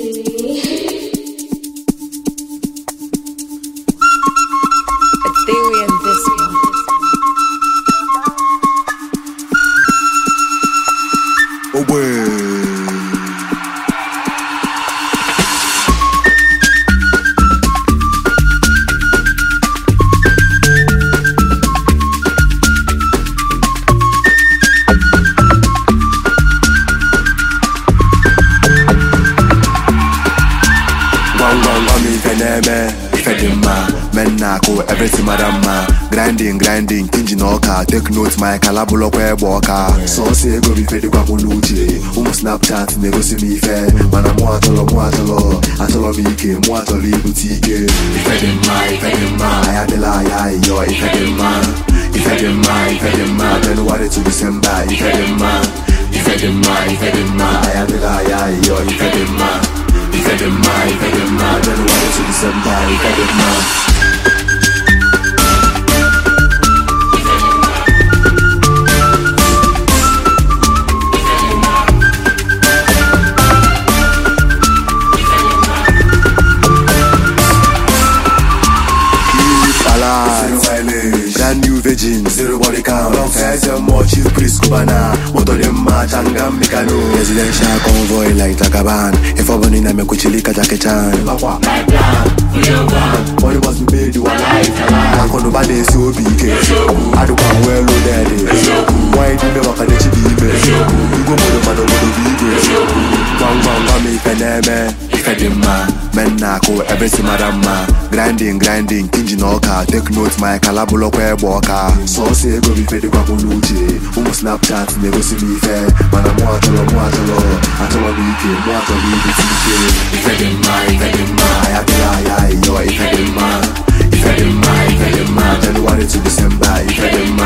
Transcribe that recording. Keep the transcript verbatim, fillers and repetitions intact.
Ethereum this one. Oh boy. Men nako everything madama. Grinding, grinding, kinji noka. Take note my kalabulo kwe boka. So say go be fed kwa kuluche. Umu Snapchat nego si mi fe. Mana mo atolo, mo atolo. Atolo mike, mo atolo ibutike. Ifedema, ifedema. Ayadela ya yo, ifedema. Ifedema, ifedema. January to December, ifedema. Ifedema, ifedema. Ayadela ya yo, ifedema. Ifedema, ifedema. January to December, ifedema. Brand new virgin, zero body count. First and more chief priest Kubana. Moto Lima, Changam, Mikano. Residential convoy like Takaban. If I'm in a Mekuchilika Jackie Chan. My plan, real one. Money must be made, you are life. I can't nobody so big. I don't want well loaded. Why do you never can achieve it? You go for the man of the people. Bang, bang, bang, make a name. Ifedema, men nako everything madama. Grinding, grinding, kinji noka. Take note my kalabulo kwe boka. So say go be fed kwa kuluche. Umu Snapchat nego si mi fe. Mana mo atolo, mo atolo. Atolo wike, mo atolo ibutike. Ifedema, ifedema. Ayatela ya yo, ifedema. Ifedema, ifedema. January to December, ifedema.